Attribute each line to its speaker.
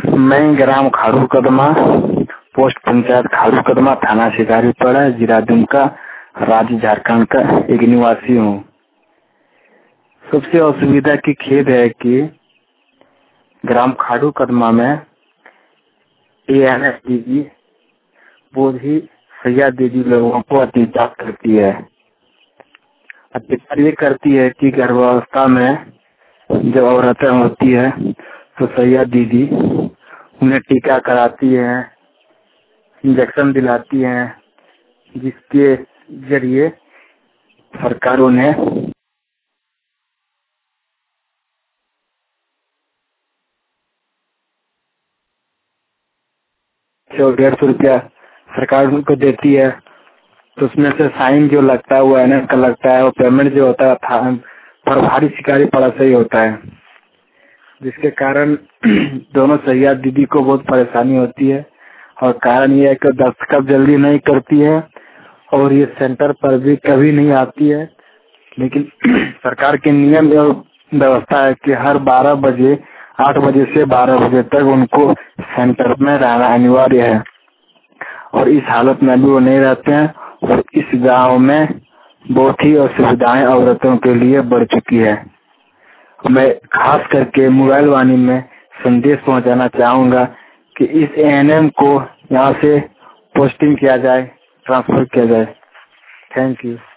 Speaker 1: मैं ग्राम खाड़ू कदमा, पोस्ट पंचायत खाड़ू कदमा, थाना शिकारीपाड़ा, जिला दुमका, राज्य झारखंड का एक निवासी हूँ। सबसे असुविधा की खेद है कि ग्राम खाड़ू कदमा में ANS दीदी वो भी सैया दीदी लोगों को अत्याचार करती है। अत्याचार ये करती है कि गर्भावस्था में जब औरतें होती है तो सैया दीदी उन्हें टीका कराती है, इंजेक्शन दिलाती हैं, जिसके जरिए सरकार उन्हें 150 रुपया सरकार उनको देती है। तो उसमें से साइन जो लगता है वो ANS का लगता है, और पेमेंट जो होता है प्रभारी शिकारीपाड़ा से ही होता है, जिसके कारण दोनों सैया दीदी को बहुत परेशानी होती है। और कारण ये है कि दस्तखत जल्दी नहीं करती है और ये सेंटर पर भी कभी नहीं आती है। लेकिन सरकार के नियम और व्यवस्था है कि हर 12 बजे 8 बजे से 12 बजे तक उनको सेंटर में रहना अनिवार्य है, और इस हालत में भी वो नहीं रहते हैं। और इस गांव में बहुत ही असुविधाएं औरतों के लिए बढ़ चुकी है। मैं खास करके मोबाइल वाणी में संदेश पहुंचाना चाहूंगा कि इस ANM को यहाँ से पोस्टिंग किया जाए, ट्रांसफर किया जाए। Thank you.